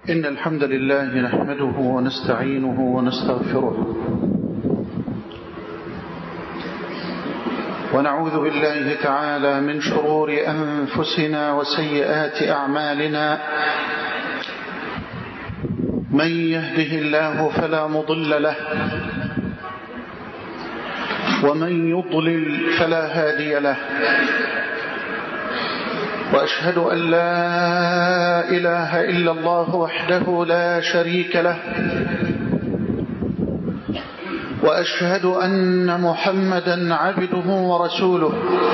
إن الحمد لله نحمده ونستعينه ونستغفره ونعوذ بالله تعالى من شرور أنفسنا وسيئات أعمالنا. من يهده الله فلا مضل له ومن يضلل فلا هادي له، وأشهد أن لا إله إلا الله وحده لا شريك له، وأشهد أن محمدا عبده ورسوله.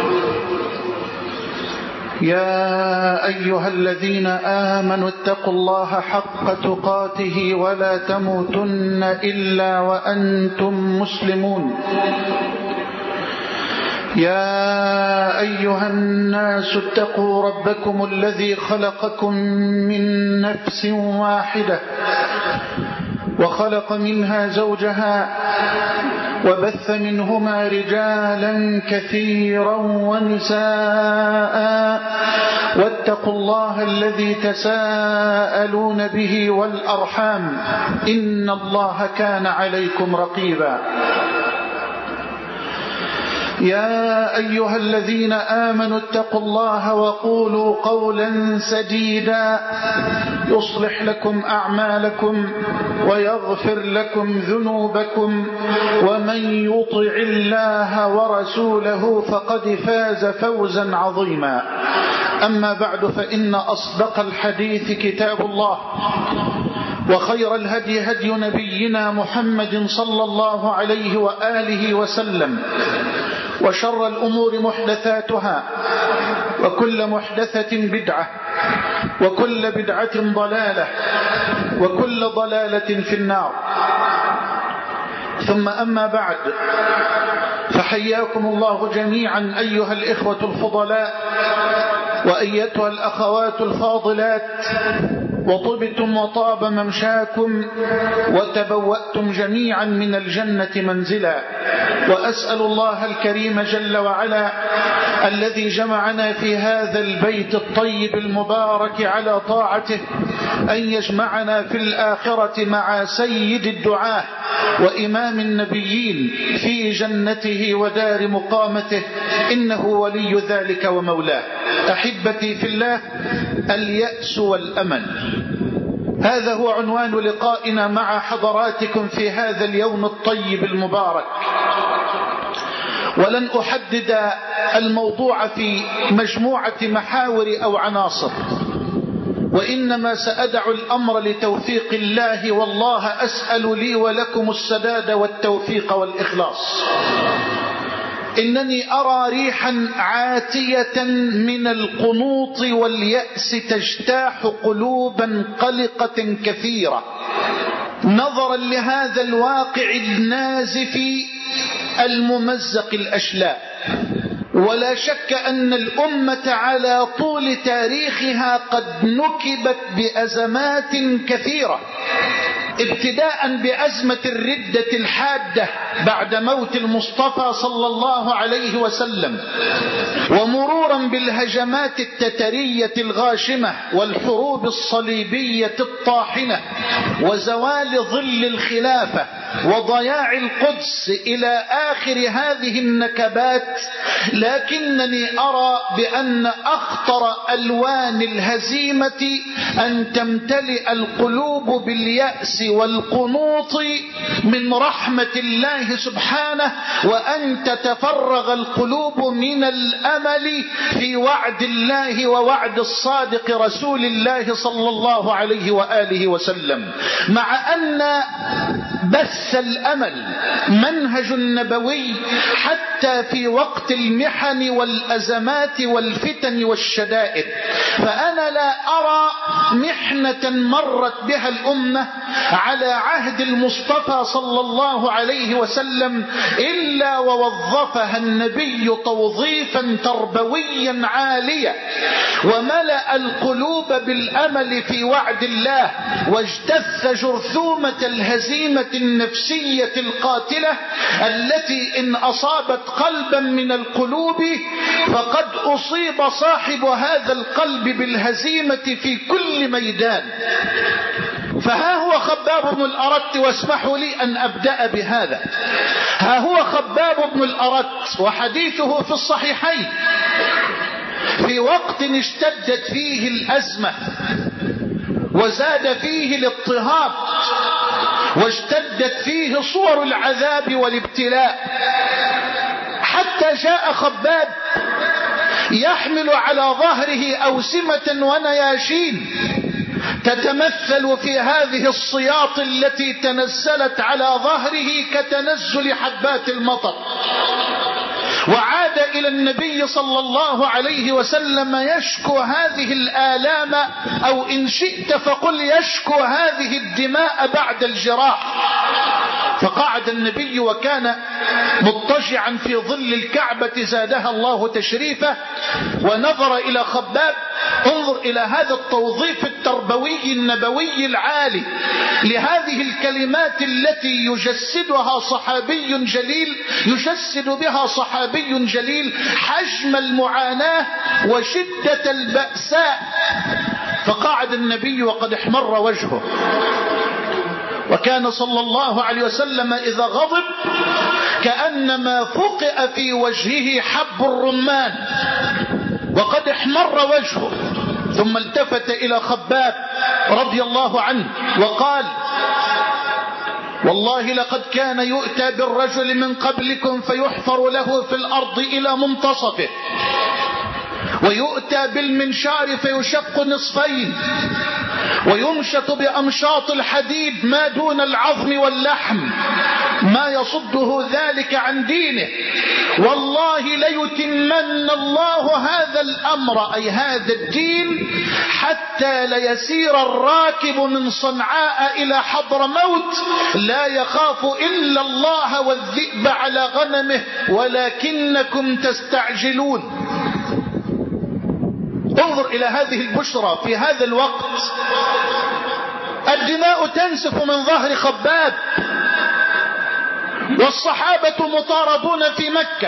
يا أيها الذين آمنوا اتقوا الله حق تقاته ولا تموتن إلا وأنتم مسلمون. يا أيها الناس اتقوا ربكم الذي خلقكم من نفس واحدة وخلق منها زوجها وبث منهما رجالا كثيرا ونساء، واتقوا الله الذي تساءلون به والأرحام إن الله كان عليكم رقيبا. يا أيها الذين آمنوا اتقوا الله وقولوا قولا سديدا يصلح لكم أعمالكم ويغفر لكم ذنوبكم، ومن يطع الله ورسوله فقد فاز فوزا عظيما. أما بعد، فإن أصدق الحديث كتاب الله، وخير الهدي هدي نبينا محمد صلى الله عليه وآله وسلم، وشر الأمور محدثاتها، وكل محدثة بدعة، وكل بدعة ضلالة، وكل ضلالة في النار. ثم أما بعد، فحياكم الله جميعا أيها الإخوة الفضلاء وأيتها الأخوات الفاضلات، وطبتم وطاب ممشاكم وتبوأتم جميعا من الجنة منزلا. وأسأل الله الكريم جل وعلا الذي جمعنا في هذا البيت الطيب المبارك على طاعته أن يجمعنا في الآخرة مع سيد الدعاة وإمام النبيين في جنته ودار مقامته، إنه ولي ذلك ومولاه. أحبتي في الله، اليأس والأمل، هذا هو عنوان لقائنا مع حضراتكم في هذا اليوم الطيب المبارك. ولن أحدد الموضوع في مجموعة محاور أو عناصر، وإنما سأدع الأمر لتوفيق الله، والله أسأل لي ولكم السداد والتوفيق والإخلاص. إنني أرى ريحا عاتية من القنوط واليأس تجتاح قلوبا قلقة كثيرة، نظرا لهذا الواقع النازف الممزق الأشلاء. ولا شك أن الأمة على طول تاريخها قد نكبت بأزمات كثيرة، ابتداء بأزمة الردة الحادة بعد موت المصطفى صلى الله عليه وسلم، ومرورا بالهجمات التترية الغاشمة والحروب الصليبية الطاحنة وزوال ظل الخلافة وضياع القدس إلى آخر هذه النكبات. لكنني أرى بأن أخطر ألوان الهزيمة أن تمتلئ القلوب باليأس والقنوط من رحمة الله سبحانه، وأن تتفرغ القلوب من الأمل في وعد الله ووعد الصادق رسول الله صلى الله عليه وآله وسلم. مع أن بث الأمل منهج نبوي حتى في وقت المحن والأزمات والفتن والشدائد، فأنا لا أرى محنة مرت بها الأمة على عهد المصطفى صلى الله عليه وسلم إلا ووظفها النبي توظيفا تربويا عاليا، وملأ القلوب بالأمل في وعد الله، واجتث جرثومة الهزيمة النفسية القاتلة التي إن أصابت قلبا من القلوب فقد أصيب صاحب هذا القلب بالهزيمة في كل ميدان. فها هو خباب بن الأرت، واسمحوا لي أن أبدأ بهذا. ها هو خباب بن الأرت وحديثه في الصحيحين في وقت اشتدت فيه الأزمة وزاد فيه الاضطهاد واشتدت فيه صور العذاب والابتلاء، حتى جاء خباب يحمل على ظهره أوسمة ونياشين تتمثل في هذه الصياط التي تنزلت على ظهره كتنزل حبات المطر، وعاد إلى النبي صلى الله عليه وسلم يشكو هذه الآلام، أو إن شئت فقل يشكو هذه الدماء بعد الجراح. فقعد النبي وكان مضطجعا في ظل الكعبة زادها الله تشريفه، ونظر إلى خباب. انظر إلى هذا التوظيف التربوي النبوي العالي لهذه الكلمات التي يجسدها صحابي جليل، يجسد بها صحابي جليل حجم المعاناة وشدة البأساء. فقعد النبي وقد احمر وجهه، وكان صلى الله عليه وسلم إذا غضب كأنما فقئ في وجهه حب الرمان، وقد احمر وجهه. ثم التفت إلى خباب رضي الله عنه وقال: والله لقد كان يؤتى بالرجل من قبلكم فيحفر له في الأرض إلى منتصفه، ويؤتى بالمنشار فيشق نصفين، ويمشط بأمشاط الحديد ما دون العظم واللحم، ما يصده ذلك عن دينه. والله ليتمن الله هذا الأمر، أي هذا الدين، حتى ليسير الراكب من صنعاء إلى حضرموت لا يخاف إلا الله والذئب على غنمه ولكنكم تستعجلون. انظر إلى هذه البشرى في هذا الوقت. الدماء تنسف من ظهر خباب، والصحابة مطاردون في مكة،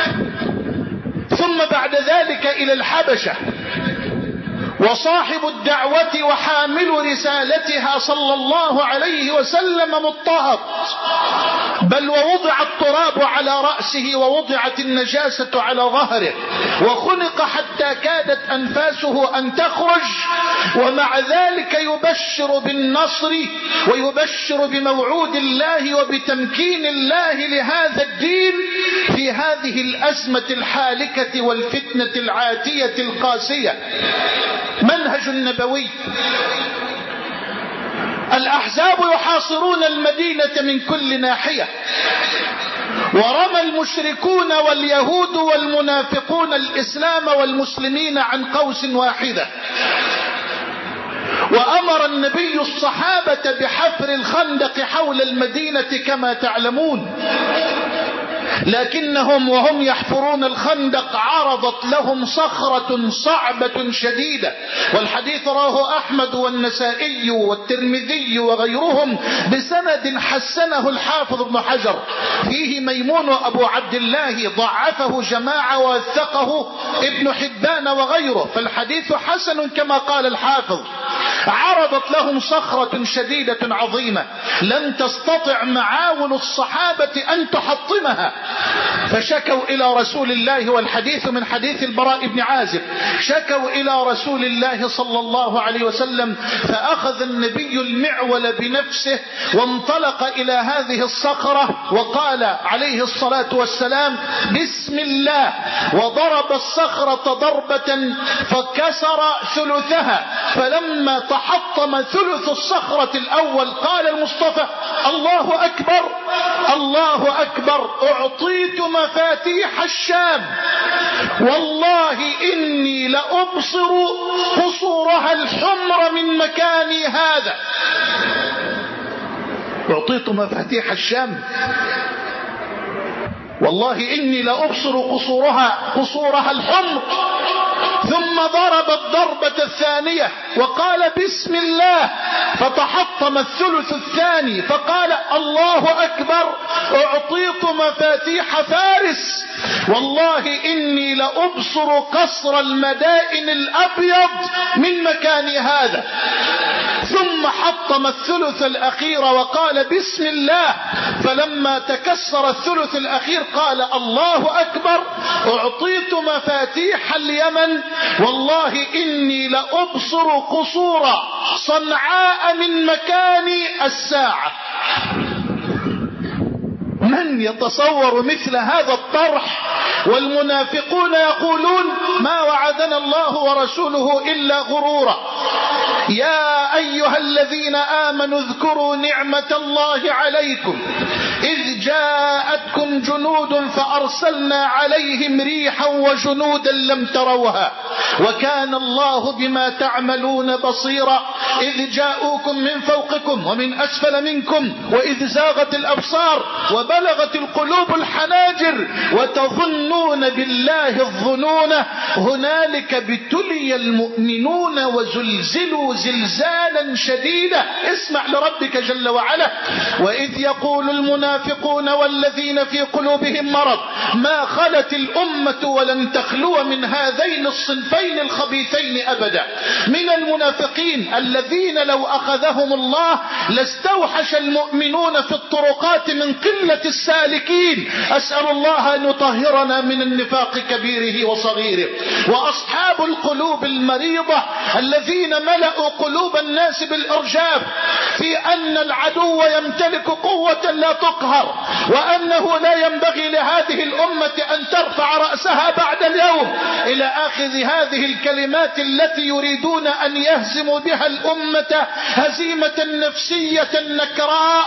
ثم بعد ذلك إلى الحبشة، وصاحب الدعوة وحامل رسالتها صلى الله عليه وسلم مضطهد، بل ووضع التراب على رأسه ووضعت النجاسة على ظهره، وخنق حتى كادت أنفاسه أن تخرج، ومع ذلك يبشر بالنصر ويبشر بموعود الله وبتمكين الله لهذا الدين في هذه الأزمة الحالكة والفتنة العاتية القاسية. منهج النبوي. الأحزاب يحاصرون المدينة من كل ناحية، ورمى المشركون واليهود والمنافقون الإسلام والمسلمين عن قوس واحدة، وأمر النبي الصحابة بحفر الخندق حول المدينة كما تعلمون، لكنهم وهم يحفرون الخندق عرضت لهم صخرة صعبة شديدة، والحديث رواه أحمد والنسائي والترمذي وغيرهم بسند حسنه الحافظ ابن حجر، فيه ميمون أبو عبد الله ضعفه جماعة ووثقه ابن حبان وغيره، فالحديث حسن كما قال الحافظ. عرضت لهم صخرة شديدة عظيمة لم تستطع معاون الصحابة أن تحطمها، فشكوا إلى رسول الله، والحديث من حديث البراء بن عازب، شكوا إلى رسول الله صلى الله عليه وسلم، فأخذ النبي المعول بنفسه وانطلق إلى هذه الصخرة وقال عليه الصلاة والسلام: بسم الله، وضرب الصخرة ضربة فكسر ثلثها، فلما تحطم ثلث الصخرة الأول قال المصطفى: الله أكبر الله أكبر، أعطيت مفاتيح الشام، والله إني لأبصر قصورها الحمر من مكاني هذا. أعطيت مفاتيح الشام، والله إني لأبصر قصورها الحمر. ثم ضرب الضربة الثانية وقال: بسم الله، فتحطم الثلث الثاني، فقال: الله أكبر، أعطيت مفاتيح فارس، والله إني لأبصر قصر المدائن الأبيض من مكان هذا. ثم حطم الثلث الأخير وقال بسم الله، فلما تكسر الثلث الأخير قال الله أكبر، أعطيت مفاتيح اليمن والله إني لأبصر قصور صنعاء من مكان الساعة. من يتصور مثل هذا الطرح؟ والمنافقون يقولون ما وعدنا الله ورسوله إلا غرورا. يا أيها الذين آمنوا اذكروا نعمة الله عليكم إذ جاءتكم جنود فأرسلنا عليهم ريحا وجنودا لم تروها وكان الله بما تعملون بصيرا. إذ جاءوكم من فوقكم ومن أسفل منكم وإذ زاغت الأبصار وبلغت القلوب الحناجر وتظنون بالله الظنون هنالك ابتلي المؤمنون وزلزلوا زلزالا شديدا. اسمع لربك جل وعلا. وإذ يقول المنافقون والذين في قلوبهم مرض ما خلت الأمة ولن تخلو من هذين الصنفين الخبيثين أبدا. من المنافقين الذين لو أخذهم الله لاستوحش المؤمنون في الطرقات من قلة السالكين. أسأل الله أن يطهرنا من النفاق كبيره وصغيره. وأصحاب القلوب المريضة الذين ملأوا قلوب الناس بالإرجاف في أن العدو يمتلك قوة لا تقهر وأنه لا ينبغي لهذه الأمة أن ترفع رأسها بعد اليوم إلى آخذ هذه الكلمات التي يريدون أن يهزموا بها الأمة هزيمة نفسية نكراء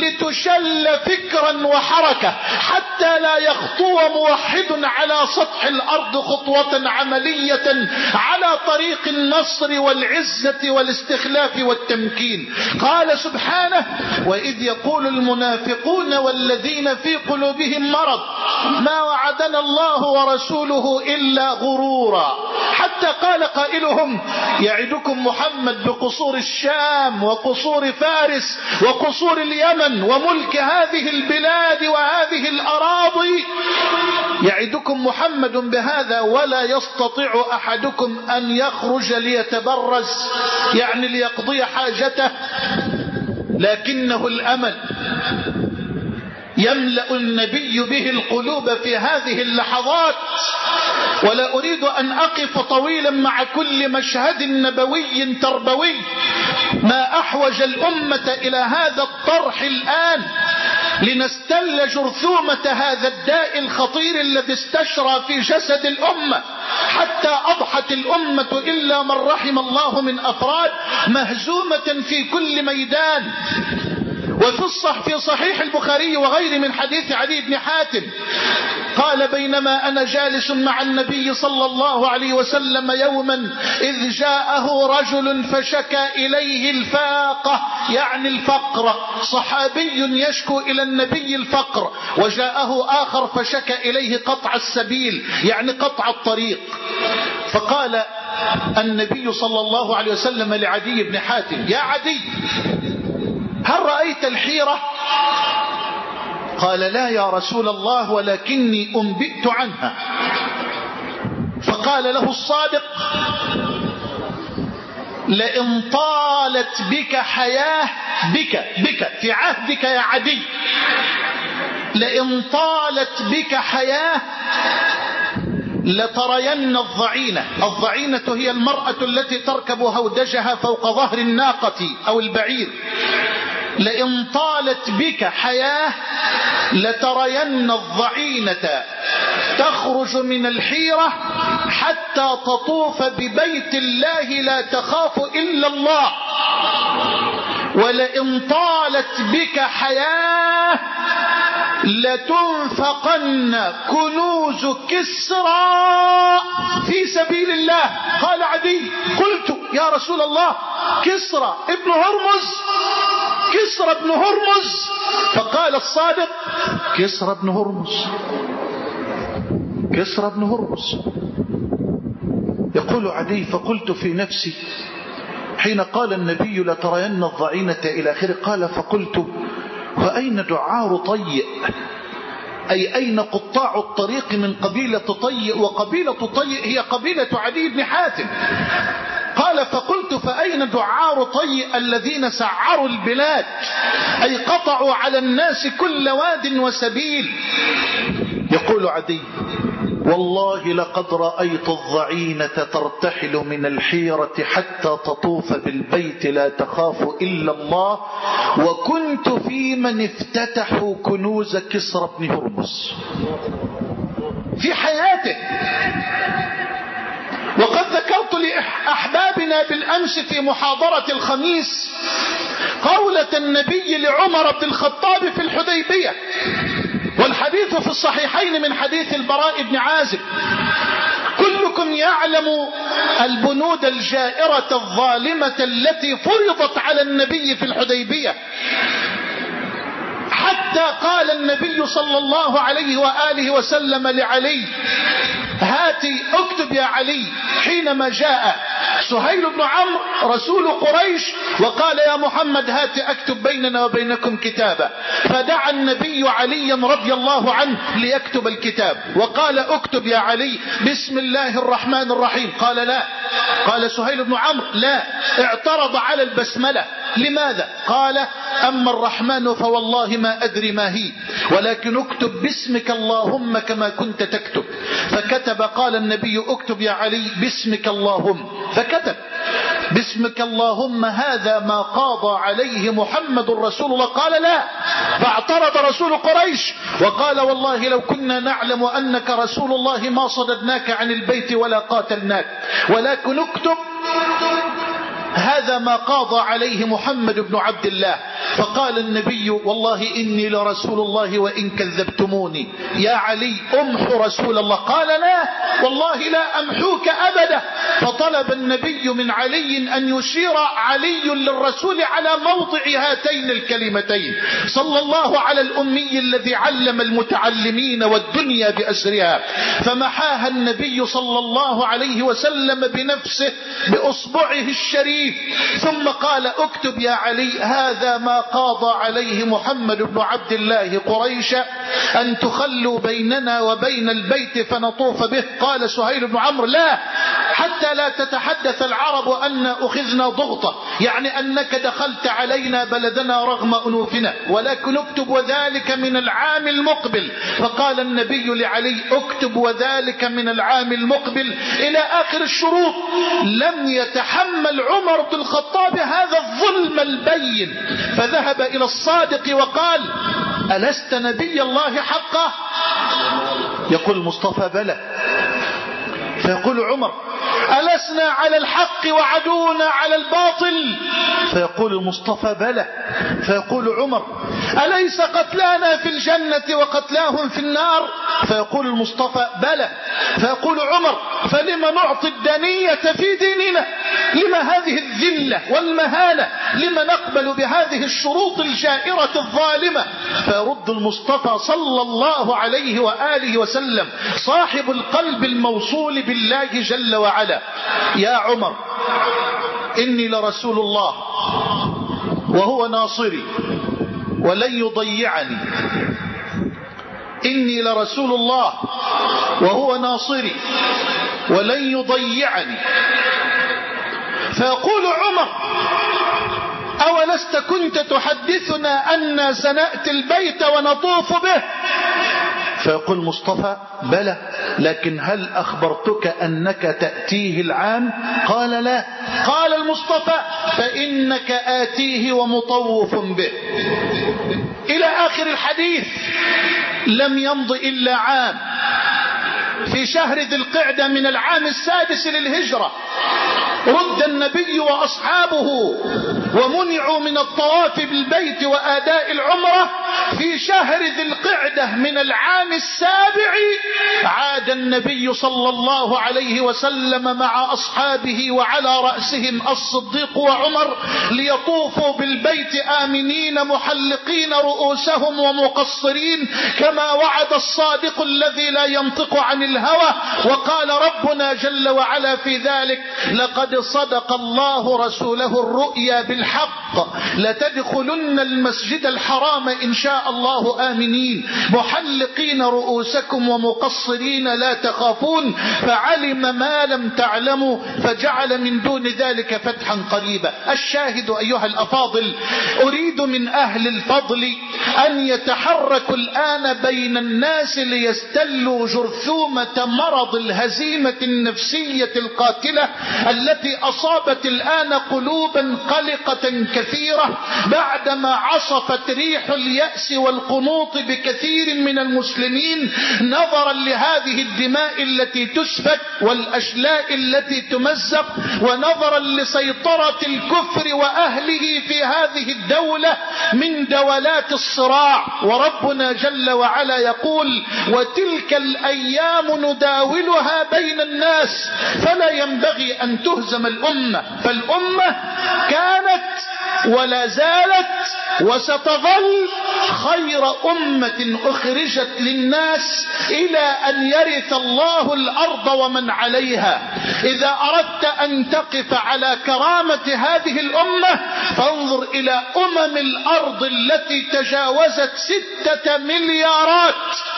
لتشل فكرا وحركة حتى لا يخطو موحد على سطح الأرض خطوة عملية على طريق النصر والعزة والاستخلاف والتمكين. قال سبحانه وإذ يقول المنافقون والذين في قلوبهم مرض ما وعدنا الله ورسوله إلا غرورا. حتى قال قائلهم يعدكم محمد بقصور الشام وقصور فارس وقصور اليمن وملك هذه البلاد وهذه الأراضي. يعدكم محمد بهذا ولا يستطيع أحدكم أن يخرج ليتبرز يعني ليقضي حاجته. لكنه الأمل يملأ النبي به القلوب في هذه اللحظات. ولا أريد أن أقف طويلا مع كل مشهد نبوي تربوي. ما أحوج الأمة إلى هذا الطرح الآن لنستل جرثومة هذا الداء الخطير الذي استشرى في جسد الأمة حتى أضحت الأمة إلا من رحم الله من أفراد مهزومة في كل ميدان. وفي صحيح البخاري وغيره من حديث علي بن حاتم قال بينما أنا جالس مع النبي صلى الله عليه وسلم يوما إذ جاءه رجل فشكى إليه الفاقة يعني الفقر. صحابي يشكو إلى النبي الفقر وجاءه آخر فشكى إليه قطع السبيل يعني قطع الطريق. فقال النبي صلى الله عليه وسلم لعدي بن حاتم يا عدي هل رأيت الحيرة؟ قال لا يا رسول الله ولكني أنبئت عنها. فقال له الصادق لئن طالت بك حياة بك في عهدك يا عدي لئن طالت بك حياة لترين الضعينة. الضعينة هي المرأة التي تركب هودجها فوق ظهر الناقة أو البعير. لئن طالت بك حياة لترين الضعينة تخرج من الحيرة حتى تطوف ببيت الله لا تخاف إلا الله. ولئن طالت بك حياة لتنفقن كنوز كسرى في سبيل الله. قال عدي قلت يا رسول الله كسرى ابن هرمز كسرى ابن هرمز. فقال الصادق كسرى ابن هرمز كسرى ابن هرمز. يقول عدي فقلت في نفسي حين قال النبي لترين الضعينة إلى آخره قال فقلت وأين دعار طيء أي أين قطاع الطريق من قبيلة طيء؟ وقبيلة طيء هي قبيلة عدي بن حاتم. قال فقلت فأين دعار طي الذين سعروا البلاد أي قطعوا على الناس كل واد وسبيل؟ يقول عدي والله لقد رأيت الضعينة ترتحل من الحيرة حتى تطوف بالبيت لا تخاف إلا الله، وكنت في من افتتحوا كنوز كسرى بن هرمز في حياته. وقد ذكرت لأحبابنا بالأمس في محاضرة الخميس قولة النبي لعمر بن الخطاب في الحديبية، والحديث في الصحيحين من حديث البراء بن عازب: كلكم يعلم البنود الجائرة الظالمة التي فرضت على النبي في الحديبية، حتى قال النبي صلى الله عليه وآله وسلم لعلي: هاتي اكتب يا علي، حينما جاء سهيل بن عمرو رسول قريش وقال يا محمد هات اكتب بيننا وبينكم كتابا، فدعا النبي عليا رضي الله عنه ليكتب الكتاب وقال اكتب يا علي بسم الله الرحمن الرحيم. قال لا. قال سهيل بن عمرو لا، اعترض على البسملة. لماذا؟ قال أما الرحمن فوالله ما أدري ما هي، ولكن اكتب باسمك اللهم كما كنت تكتب. فكتب. قال النبي اكتب يا علي باسمك اللهم، فكتب باسمك اللهم هذا ما قاضى عليه محمد رسول الله. قال لا، فاعترض رسول قريش وقال والله لو كنا نعلم أنك رسول الله ما صددناك عن البيت ولا قاتلناك، ولكن اكتب هذا ما قاضى عليه محمد بن عبد الله. فقال النبي والله إني لرسول الله وإن كذبتموني يا علي امحو رسول الله. قال لا والله لا أمحوك أبدا. فطلب النبي من علي أن يشير علي للرسول على موضع هاتين الكلمتين صلى الله على الأمي الذي علم المتعلمين والدنيا بأسرها. فمحاها النبي صلى الله عليه وسلم بنفسه بأصبعه الشريف، ثم قال اكتب يا علي هذا ما قاضى عليه محمد بن عبد الله قريش أن تخلوا بيننا وبين البيت فنطوف به. قال سهيل بن عمرو لا، حتى لا تتحدث العرب أن أخذنا ضغطة، يعني أنك دخلت علينا بلدنا رغم أنوفنا، ولكن اكتب وذلك من العام المقبل. فقال النبي لعلي اكتب وذلك من العام المقبل إلى آخر الشروط. لم يتحمل عمر بن الخطاب هذا الظلم البين، فذهب إلى الصادق وقال ألست نبي الله حقا؟ يقول المصطفى بلى. فيقول عمر ألسنا على الحق وعدونا على الباطل؟ فيقول المصطفى بلى. فيقول عمر أليس قتلانا في الجنة وقتلاهم في النار؟ فيقول المصطفى بلى. فيقول عمر فلما نعطي الدنية في ديننا؟ لما هذه الذلة والمهانة؟ لما نقبل بهذه الشروط الجائرة الظالمة؟ فيرد المصطفى صلى الله عليه وآله وسلم صاحب القلب الموصول بالله جل وعلا: يا عمر إني لرسول الله وهو ناصري ولن يضيعني. إني لرسول الله وهو ناصري ولن يضيعني. فيقول عمر أولست كنت تحدثنا أن سنأتي البيت ونطوف به؟ فيقول مصطفى بلى، لكن هل أخبرتك أنك تأتيه العام؟ قال لا. قال المصطفى فإنك آتيه ومطوف به. إلى آخر الحديث. لم يمض إلا عام، في شهر ذي القعدة من العام السادس للهجرة رد النبي وأصحابه ومنعوا من الطواف بالبيت وآداء العمرة. في شهر ذي القعدة من العام السابع عاد النبي صلى الله عليه وسلم مع أصحابه وعلى رأسهم الصديق وعمر ليطوفوا بالبيت آمنين محلقين رؤوسهم ومقصرين كما وعد الصادق الذي لا ينطق عن الهوى. وقال ربنا جل وعلا في ذلك: لقد لقد صدق الله رسوله الرؤيا بالحق لتدخلن المسجد الحرام إن شاء الله آمنين محلقين رؤوسكم ومقصرين لا تخافون فعلم ما لم تعلموا فجعل من دون ذلك فتحا قريبا. الشاهد أيها الأفاضل، أريد من أهل الفضل أن يتحركوا الآن بين الناس ليستلوا جرثومة مرض الهزيمة النفسية القاتلة التي أصابت الآن قلوبا قلقة كثيرة بعدما عصفت ريح اليأس والقنوط بكثير من المسلمين نظرا لهذه الدماء التي تسفك والأشلاء التي تمزق ونظرا لسيطرة الكفر وأهله في هذه الدولة من دولات الصراع. وربنا جل وعلا يقول وتلك الأيام نداولها بين الناس فلا ينبغي أن تهزم الأمة. فالأمة كانت ولا زالت وستظل خير أمة أخرجت للناس إلى أن يرث الله الأرض ومن عليها. إذا أردت أن تقف على كرامة هذه الأمة فانظر إلى الأرض التي تجاوزت 6 مليارات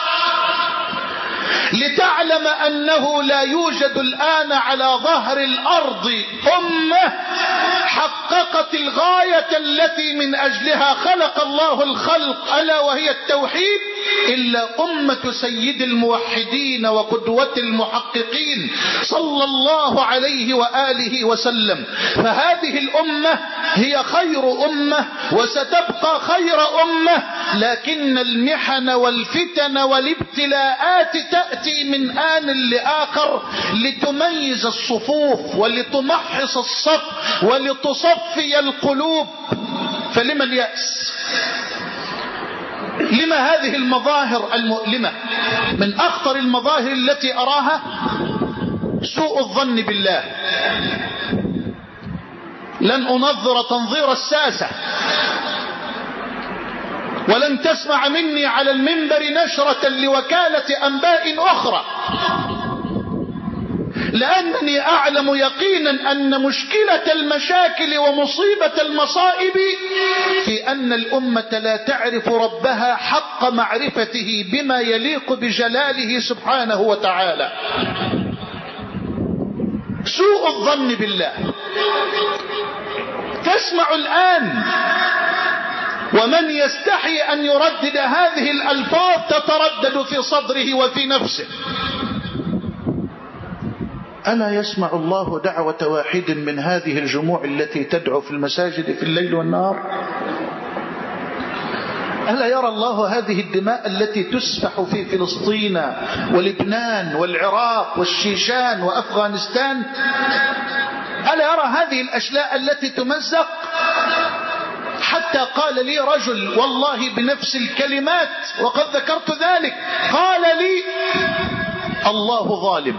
لتعلم أنه لا يوجد الآن على ظهر الأرض أمة حققت الغاية التي من أجلها خلق الله الخلق ألا وهي التوحيد إلا أمة سيد الموحدين وقدوة المحققين صلى الله عليه وآله وسلم. فهذه الأمة هي خير أمة وستبقى خير أمة، لكن المحن والفتن والابتلاءات تأتي من آن لآخر لتميز الصفوف ولتمحص الصف ولتصفي القلوب. فلما اليأس؟ لما هذه المظاهر المؤلمة؟ من أخطر المظاهر التي أراها سوء الظن بالله. لن أنظر تنظير الساسة ولن تسمع مني على المنبر نشرة لوكالة أنباء أخرى، لأنني أعلم يقينا أن مشكلة المشاكل ومصيبة المصائب في أن الأمة لا تعرف ربها حق معرفته بما يليق بجلاله سبحانه وتعالى. سوء الظن بالله. تسمع الآن ومن يستحي أن يردد هذه الألفاظ تتردد في صدره وفي نفسه. ألا يسمع الله دعوة واحد من هذه الجموع التي تدعو في المساجد في الليل والنهار؟ ألا يرى الله هذه الدماء التي تسفح في فلسطين ولبنان والعراق والشيشان وأفغانستان؟ ألا يرى هذه الأشلاء التي تمزق؟ حتى قال لي رجل والله بنفس الكلمات وقد ذكرت ذلك، قال لي الله ظالم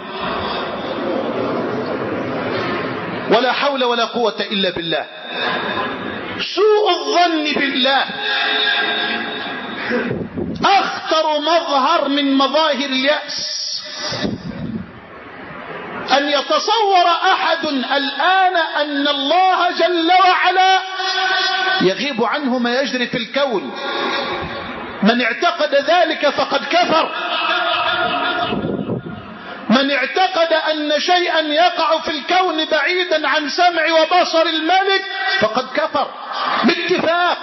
ولا حول ولا قوة إلا بالله. سوء الظن بالله أخطر مظهر من مظاهر اليأس. أن يتصور أحد الآن أن الله جل وعلا يغيب عنه ما يجري في الكون. من اعتقد ذلك فقد كفر. من اعتقد أن شيئا يقع في الكون بعيدا عن سمع وبصر الملك فقد كفر باتفاق.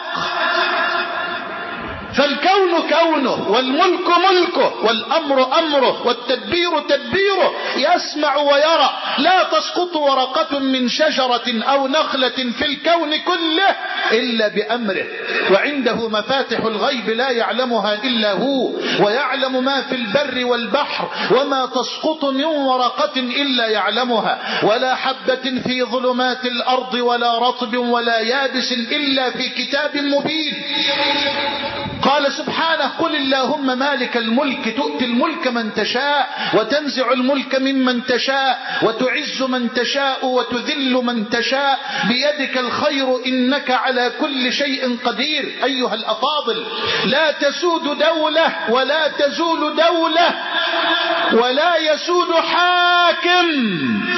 فالكون كونه والملك ملكه والأمر أمره والتدبير تدبيره، يسمع ويرى. لا تسقط ورقة من شجرة أو نخلة في الكون كله إلا بأمره، وعنده مفاتح الغيب لا يعلمها إلا هو، ويعلم ما في البر والبحر، وما تسقط من ورقة إلا يعلمها، ولا حبة في ظلمات الأرض ولا رطب ولا يابس إلا في كتاب مبين. قال سبحانه قل اللهم مالك الملك تؤتي الملك من تشاء وتنزع الملك ممن تشاء وتعز من تشاء وتذل من تشاء بيدك الخير إنك على كل شيء قدير. أيها الأفاضل، لا تسود دولة ولا تزول دولة ولا يسود حاكم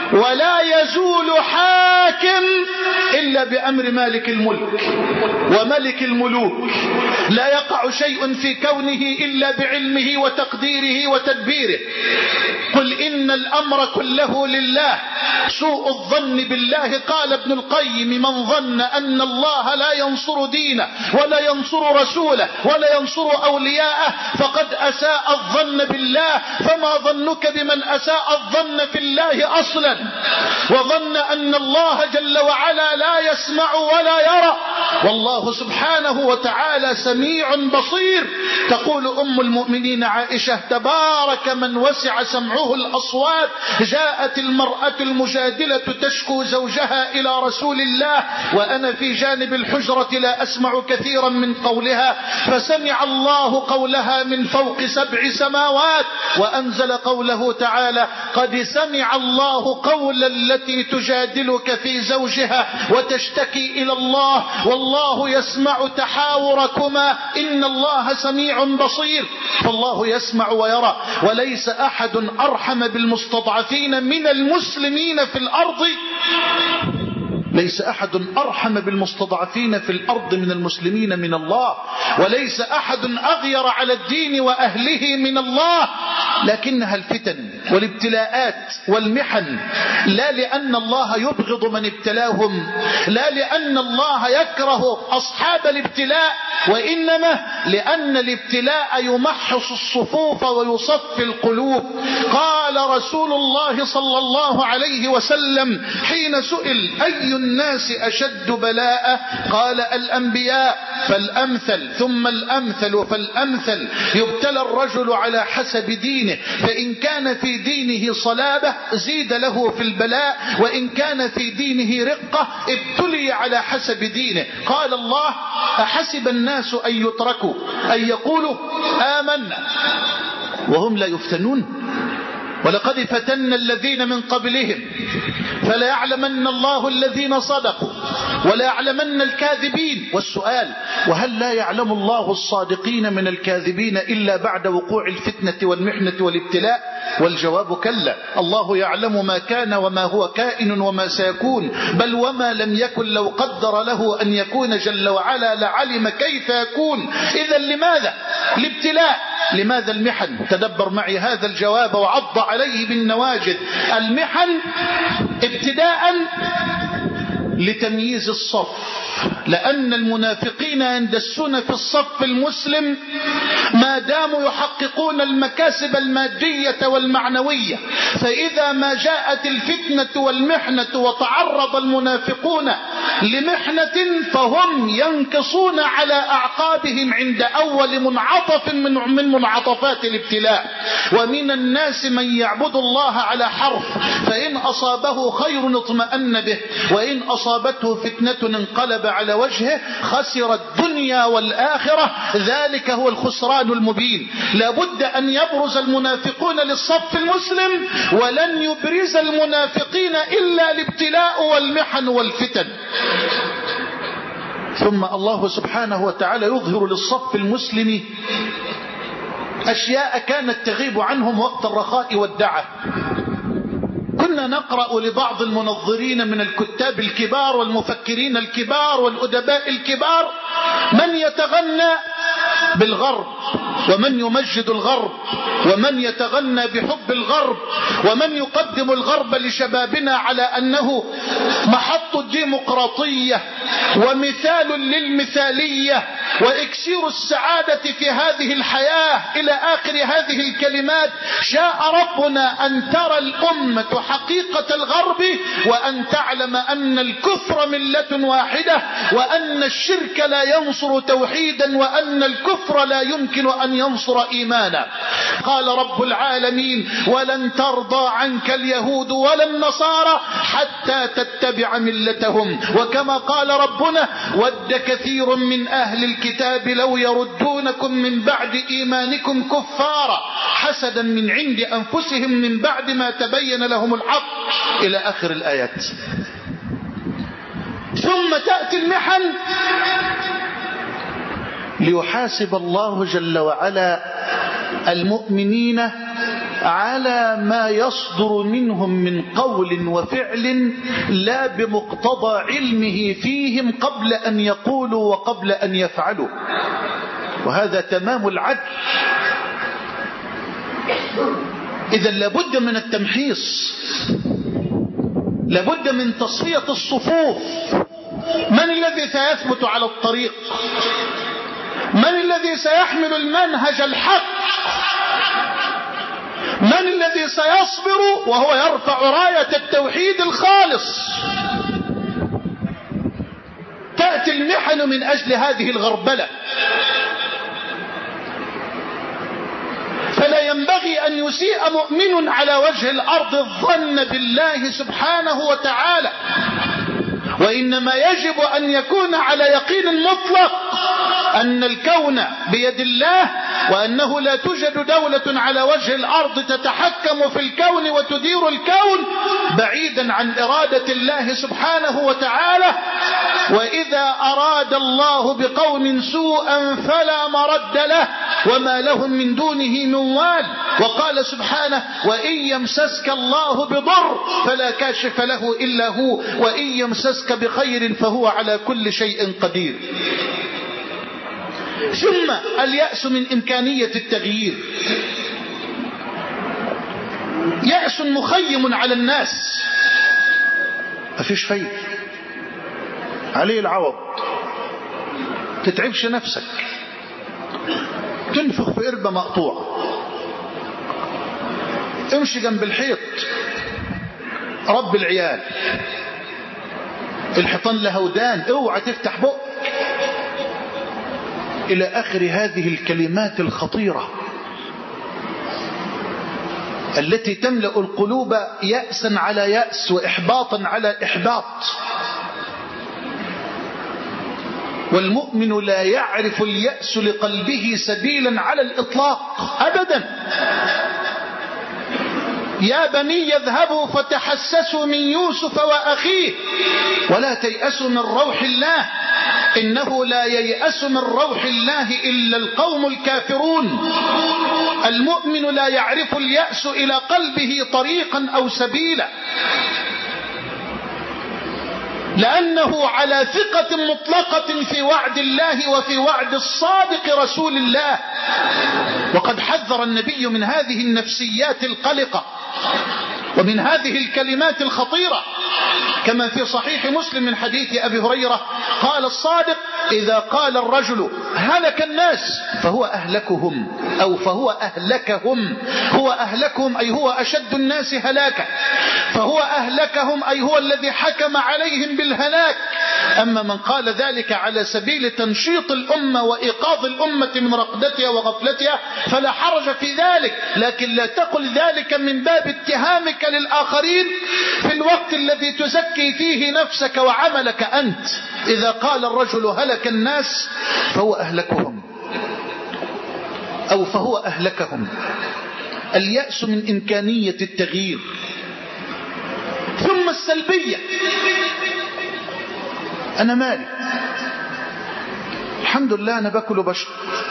ولا يزول حاكم إلا بأمر مالك الملك وملك الملوك. لا يقع شيء في كونه إلا بعلمه وتقديره وتدبيره. قل إن الأمر كله لله. سوء الظن بالله، قال ابن القيم: من ظن أن الله لا ينصر دينه ولا ينصر رسوله ولا ينصر أولياءه فقد أساء الظن بالله. فما ظنك بمن أساء الظن في الله أصلا وظن أن الله جل وعلا لا يسمع ولا يرى، والله سبحانه وتعالى سميع بصير. تقول أم المؤمنين عائشة: تبارك من وسع سمعه الأصوات. جاءت المرأة المجادلة تشكو زوجها إلى رسول الله وأنا في جانب الحجرة لا أسمع كثيرا من قولها، فسمع الله قولها من فوق 7 سماوات وأنزل قوله تعالى: قد سمع الله قول التي تجادلك في زوجها وتشتكي إلى الله والله يسمع تحاوركما إن الله سميع بصير. فالله يسمع ويرى. وليس أحد أرحم بالمستضعفين من المسلمين في الأرض. ليس أحد أرحم بالمستضعفين في الأرض من المسلمين من الله، وليس أحد أغير على الدين وأهله من الله. لكنها الفتن والابتلاءات والمحن، لا لأن الله يبغض من ابتلاهم، لا لأن الله يكره أصحاب الابتلاء، وإنما لأن الابتلاء يمحص الصفوف ويصفي القلوب. قال رسول الله صلى الله عليه وسلم حين سئل: أي الناس أشد بلاء؟ قال: الأنبياء، فالأمثل ثم الأمثل فالأمثل. يبتلى الرجل على حسب دينه، فإن كان في دينه صلابة زيد له في البلاء، وإن كان في دينه رقة ابتلي على حسب دينه. قال الله: أحسب الناس أن يتركوا أن يقولوا آمنا وهم لا يفتنون؟ ولقد فتنا الذين من قبلهم فلا يعلمن الله الذين صدقوا ولا يعلمن الكاذبين. والسؤال: وهل لا يعلم الله الصادقين من الكاذبين إلا بعد وقوع الفتنة والمحنة والابتلاء؟ والجواب: كلا. الله يعلم ما كان وما هو كائن وما سيكون، بل وما لم يكن لو قدر له أن يكون جل وعلا لعلم كيف يكون. إذا لماذا الابتلاء؟ لماذا المحن؟ تدبر معي هذا الجواب وعض عليه بالنواجذ. المحن ابتداء لتمييز الصف، لأن المنافقين يندسون في الصف المسلم ما داموا يحققون المكاسب المادية والمعنوية، فإذا ما جاءت الفتنة والمحنة وتعرض المنافقون لمحنة فهم ينكصون على أعقابهم عند أول منعطف من منعطفات الابتلاء. ومن الناس من يعبد الله على حرف، فإن أصابه خير اطمأن به وإن أصابته فتنة انقلب على وجهه خسر الدنيا والآخرة. ذلك هو الخسران المبين. لابد أن يبرز المنافقون للصف المسلم، ولن يبرز المنافقين إلا الابتلاء والمحن والفتن. ثم الله سبحانه وتعالى يظهر للصف المسلم أشياء كانت تغيب عنهم وقت الرخاء والدعة. كنا نقرأ لبعض المنظرين من الكتاب الكبار والمفكرين الكبار والأدباء الكبار من يتغنى بالغرب ومن يمجد الغرب ومن يتغنى بحب الغرب ومن يقدم الغرب لشبابنا على أنه محط الديمقراطية ومثال للمثالية وإكسير السعادة في هذه الحياة إلى آخر هذه الكلمات. شاء ربنا أن ترى الأمة حقيقة الغرب وأن تعلم أن الكفر ملة واحدة وأن الشرك لا ينصر توحيدا وأن الكفر لا يمكن أن ينصر إيمانا. قال رب العالمين: ولن ترضى عنك اليهود ولا النصارى حتى تتبع ملتهم. وكما قال ربنا: ود كثير من أهل الكتاب لو يردونكم من بعد إيمانكم كفارا حسدا من عند أنفسهم من بعد ما تبين لهم الحق، إلى آخر الآيات. ثم تأتي المحن ليحاسب الله جل وعلا المؤمنين على ما يصدر منهم من قول وفعل لا بمقتضى علمه فيهم قبل أن يقولوا وقبل أن يفعلوا، وهذا تمام العدل. إذا لابد من التمحيص، لابد من تصفية الصفوف. من الذي سيثبت على الطريق؟ من الذي سيحمل المنهج الحق؟ من الذي سيصبر وهو يرفع راية التوحيد الخالص؟ تأتي المحن من أجل هذه الغربلة. فلا ينبغي أن يسيء مؤمن على وجه الأرض الظن بالله سبحانه وتعالى، وإنما يجب أن يكون على يقين مطلق أن الكون بيد الله، وأنه لا توجد دولة على وجه الأرض تتحكم في الكون وتدير الكون بعيدا عن إرادة الله سبحانه وتعالى. وإذا أراد الله بقوم سوءا فلا مرد له وما لهم من دونه من وال. وقال سبحانه: وإن يمسسك الله بضر فلا كاشف له إلا هو وإن يمسسك بخير فهو على كل شيء قدير. ثم اليأس من إمكانية التغيير، يأس مخيم على الناس، مفيش فايدة، عليه العوض، تتعبش نفسك، تنفخ في قربة مقطوعة، امشي جنب الحيط، رب العيال، الحيطان لها ودان، اوعى تفتح بق، إلى آخر هذه الكلمات الخطيرة التي تملأ القلوب يأسا على يأس وإحباطا على إحباط. والمؤمن لا يعرف اليأس لقلبه سبيلا على الإطلاق أبدا. يا بني يذهبوا فتحسسوا من يوسف وأخيه ولا تيأسوا من روح الله إنه لا ييأس من روح الله إلا القوم الكافرون. المؤمن لا يعرف اليأس إلى قلبه طريقا أو سبيلا، لأنه على ثقة مطلقة في وعد الله وفي وعد الصادق رسول الله. وقد حذر النبي من هذه النفسيات القلقة ومن هذه الكلمات الخطيرة، كما في صحيح مسلم من حديث أبي هريرة قال الصادق: إذا قال الرجل هلك الناس فهو أهلكهم، أو فهو أهلكهم. هو أهلكهم أي هو أشد الناس هلاكا، فهو أهلكهم أي هو الذي حكم عليهم بالهلاك. أما من قال ذلك على سبيل تنشيط الأمة وإيقاظ الأمة من رقدتها وغفلتها فلا حرج في ذلك، لكن لا تقل ذلك من باب اتهامك للآخرين في الوقت الذي تزكي فيه نفسك وعملك أنت. إذا قال الرجل هلك الناس فهو أهلكهم، أو فهو أهلكهم. اليأس من إمكانية التغيير. ثم السلبية، أنا مالي، الحمد لله أنا باكل وبشرب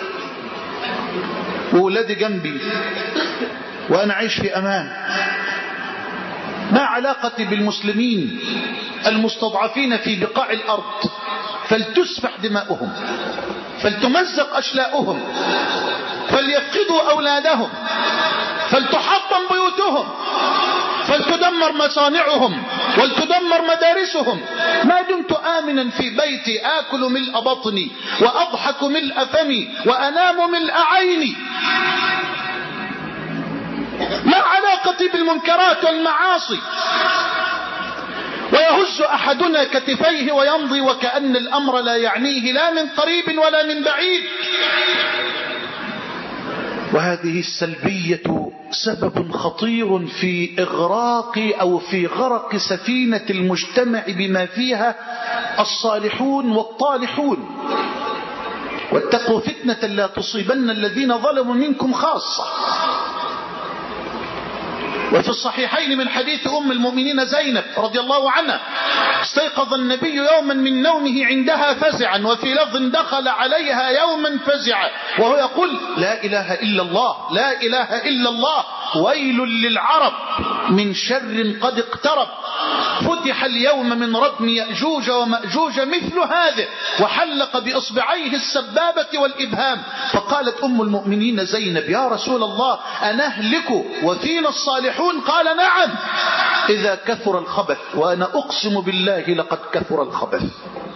وولادي جنبي وأنا عايش في أمان. ما علاقتي بالمسلمين المستضعفين في بقاع الأرض؟ فلتسفح دماؤهم، فلتمزق أشلاؤهم، فليفقدوا أولادهم، فلتحطم بيوتهم، فلتدمر مصانعهم، ولتدمر مدارسهم. ما دمت آمنا في بيتي آكل ملء بطني وأضحك ملء فمي وأنام ملء عيني. ما علاقتي بالمنكرات والمعاصي؟ ويهز أحدنا كتفيه ويمضي وكأن الأمر لا يعنيه لا من قريب ولا من بعيد. وهذه السلبية سبب خطير في إغراق أو في غرق سفينة المجتمع بما فيها الصالحون والطالحون. واتقوا فتنة لا تصيبن الذين ظلموا منكم خاصة. وفي الصحيحين من حديث أم المؤمنين زينب رضي الله عنها: استيقظ النبي يوما من نومه عندها فزعا، وفي لفظ دخل عليها يوما فزعا وهو يقول: لا إله إلا الله، لا إله إلا الله. ويل للعرب من شر قد اقترب، فتح اليوم من ردم يأجوج ومأجوج مثل هذا، وحلق بإصبعيه السبابة والإبهام. فقالت أم المؤمنين زينب: يا رسول الله أنهلك وفينا الصالحون؟ قال: نعم، إذا كثر الخبث، وأنا أقسم بالله لقد كثر الخبث.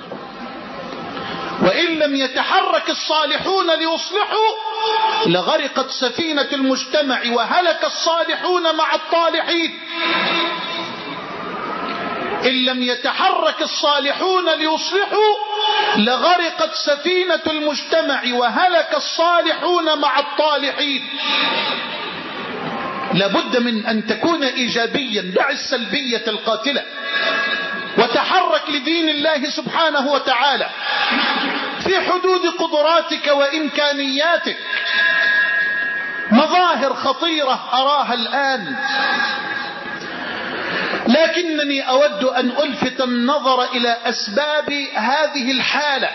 وإن لم يتحرك الصالحون ليصلحوا لغرقت سفينة المجتمع وهلك الصالحون مع الطالحين. إن لم يتحرك الصالحون ليصلحوا لغرقت سفينة المجتمع وهلك الصالحون مع الطالحين. لابد من أن تكون إيجابيا، دع السلبية القاتلة، وتحرك لدين الله سبحانه وتعالى في حدود قدراتك وإمكانياتك. مظاهر خطيرة أراها الآن، لكنني أود أن ألفت النظر إلى أسباب هذه الحالة،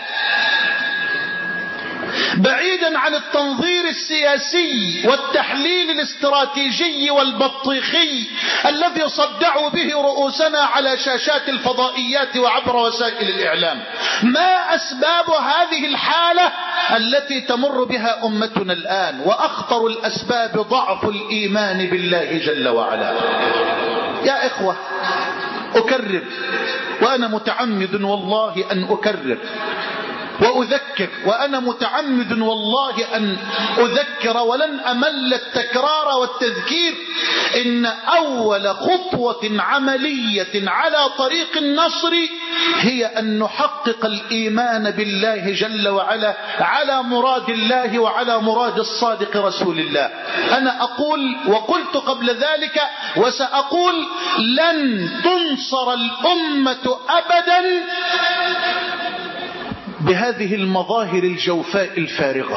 بعيدا عن التنظير السياسي والتحليل الاستراتيجي والبطيخي الذي صدعوا به رؤوسنا على شاشات الفضائيات وعبر وسائل الإعلام. ما أسباب هذه الحالة التي تمر بها أمتنا الآن؟ وأخطر الأسباب ضعف الإيمان بالله جل وعلا. يا إخوة، أكرر، وأنا متعمد والله أن أكرر وأذكر، وأنا متعمد والله أن أذكر ولن أمل التكرار والتذكير، إن أول خطوة عملية على طريق النصر هي أن نحقق الإيمان بالله جل وعلا على مراد الله وعلى مراد الصادق رسول الله. أنا أقول وقلت قبل ذلك وسأقول: لن تنصر الأمة أبدا بهذه المظاهر الجوفاء الفارغة.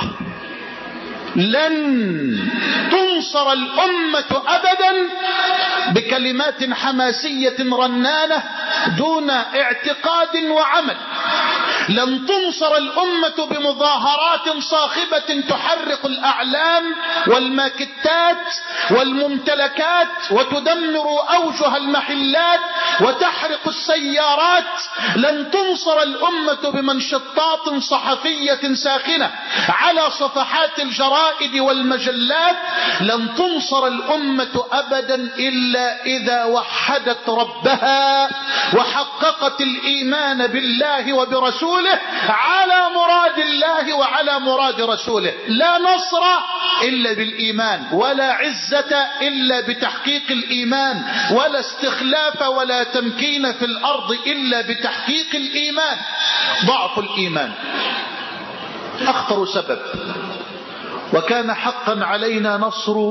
لن تنصر الأمة أبدا بكلمات حماسية رنانة دون اعتقاد وعمل. لن تنصر الأمة بمظاهرات صاخبة تحرق الأعلام والماكتات والممتلكات وتدمر أوجه المحلات وتحرق السيارات. لن تنصر الأمة بمنشطات صحفية ساخنة على صفحات الجرائد والمجلات. لن تنصر الأمة أبدا إلا إذا وحدت ربها وحققت الإيمان بالله وبرسوله على مراد الله وعلى مراد رسوله. لا نصر إلا بالإيمان، ولا عزة إلا بتحقيق الإيمان، ولا استخلاف ولا تمكين في الأرض إلا بتحقيق الإيمان. ضعف الإيمان أخطر سبب، وكان حقا علينا نصر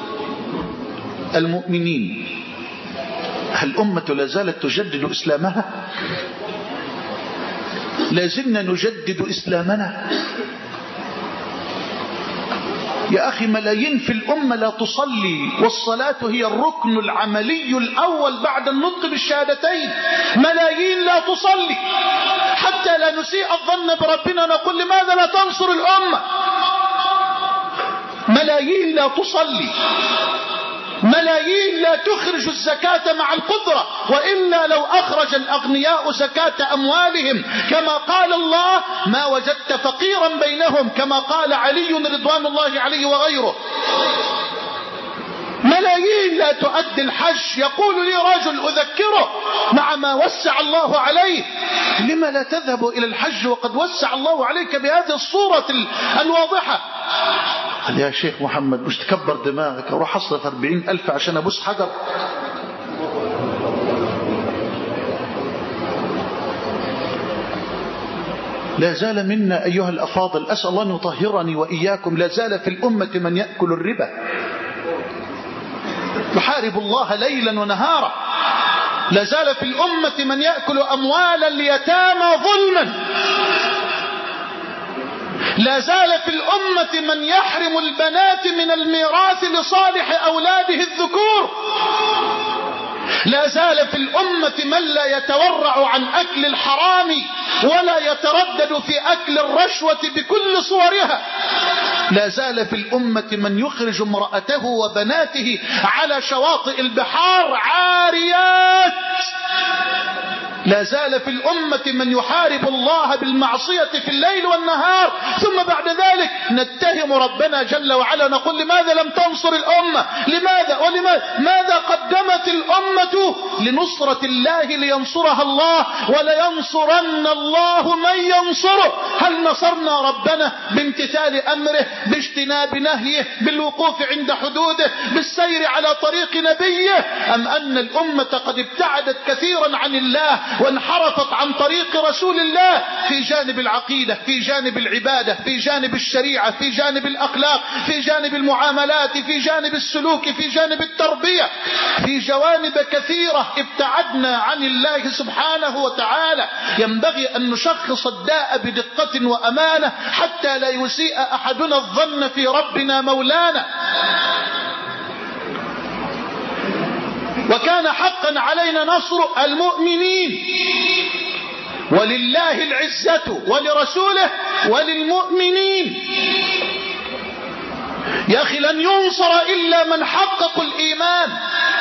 المؤمنين. هل الأمة لازالت تجدد إسلامها؟ لازلنا نجدد إسلامنا؟ يا أخي، ملايين في الأمة لا تصلي، والصلاة هي الركن العملي الأول بعد النطق بالشهادتين. ملايين لا تصلي. حتى لا نسيء الظن بربنا نقول: لماذا لا تنصر الأمة؟ ملايين لا تصلي، ملايين لا تخرج الزكاة مع القدرة، وإلا لو أخرج الأغنياء زكاة أموالهم كما قال الله ما وجدت فقيرا بينهم، كما قال علي رضوان الله عليه وغيره. ملايين لا تؤدي الحج. يقول لي رجل أذكره مع ما وسع الله عليه: لما لا تذهب إلى الحج وقد وسع الله عليك بهذه الصورة الواضحة؟ قال: يا شيخ محمد، مش تكبر دماغك، أروح أصرف 40,000 عشان أبوس حجر؟ لا زال منا أيها الأفاضل، أسأل الله أن يطهرني وإياكم، لا زال في الأمة من يأكل الربا، يحارب الله ليلا ونهارا. لا زال في الأمة من يأكل أموال اليتامى ظلما. لا زال في الأمة من يحرم البنات من الميراث لصالح أولاده الذكور. لا زال في الأمة من لا يتورع عن أكل الحرام ولا يتردد في أكل الرشوة بكل صورها. لا زال في الأمة من يخرج امرأته وبناته على شواطئ البحار عاريات. لا زال في الأمة من يحارب الله بالمعصية في الليل والنهار، ثم بعد ذلك نتهم ربنا جل وعلا، نقول لماذا لم تنصر الأمة؟ لماذا ماذا قدمت الأمة لنصرة الله لينصرها الله؟ ولينصرن الله من ينصره. هل نصرنا ربنا بامتثال أمره، باجتناب نهيه، بالوقوف عند حدوده، بالسير على طريق نبيه، أم أن الأمة قد ابتعدت كثيرا عن الله وانحرفت عن طريق رسول الله في جانب العقيدة، في جانب العبادة، في جانب الشريعة، في جانب الأخلاق، في جانب المعاملات، في جانب السلوك، في جانب التربية، في جوانب كثيرة ابتعدنا عن الله سبحانه وتعالى. ينبغي أن نشخص الداء بدقة وأمانة حتى لا يسيء أحدنا الظن في ربنا مولانا. وكان حقا علينا نصر المؤمنين، ولله العزة ولرسوله وللمؤمنين. يا أخي لن ينصر إلا من حقق الإيمان،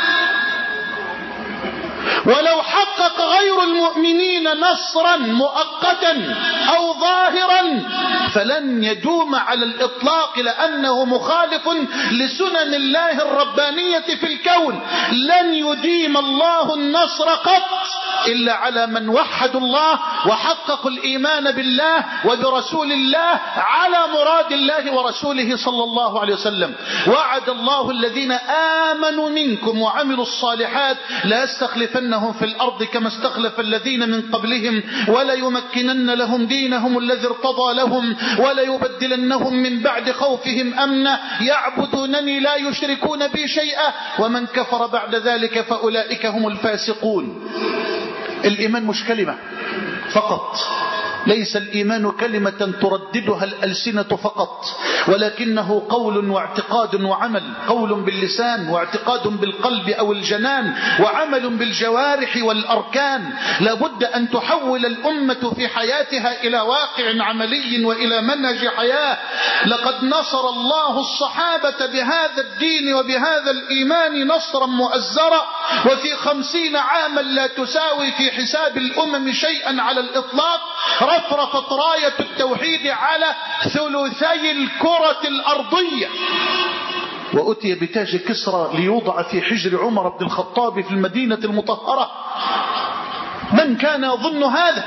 ولو حقق غير المؤمنين نصرا مؤقتا أو ظاهرا فلن يدوم على الإطلاق، لأنه مخالف لسنن الله الربانية في الكون. لن يديم الله النصر قط إلا على من وحدوا الله وحققوا الإيمان بالله وبرسول الله على مراد الله ورسوله صلى الله عليه وسلم. وعد الله الذين آمنوا منكم وعملوا الصالحات لا يستخلفنهم في الأرض كما استخلف الذين من قبلهم ولا يمكنن لهم دينهم الذي ارتضى لهم ولا يبدلنهم من بعد خوفهم أمنا يعبدونني لا يشركون بي شيئا ومن كفر بعد ذلك فأولئك هم الفاسقون. الإيمان مش كلمة فقط، ليس الإيمان كلمة ترددها الألسنة فقط، ولكنه قول واعتقاد وعمل، قول باللسان واعتقاد بالقلب أو الجنان وعمل بالجوارح والأركان. لابد أن تحول الأمة في حياتها إلى واقع عملي وإلى منهج حياة. لقد نصر الله الصحابة بهذا الدين وبهذا الإيمان نصرا مؤزرا، وفي 50 عاما لا تساوي في حساب الأمم شيئا على الإطلاق رفرفت راية التوحيد على ثلثي الكرة الأرضية. وأتي بتاج كسرى ليوضع في حجر عمر بن الخطاب في المدينة المطهرة. من كان يظن هذا؟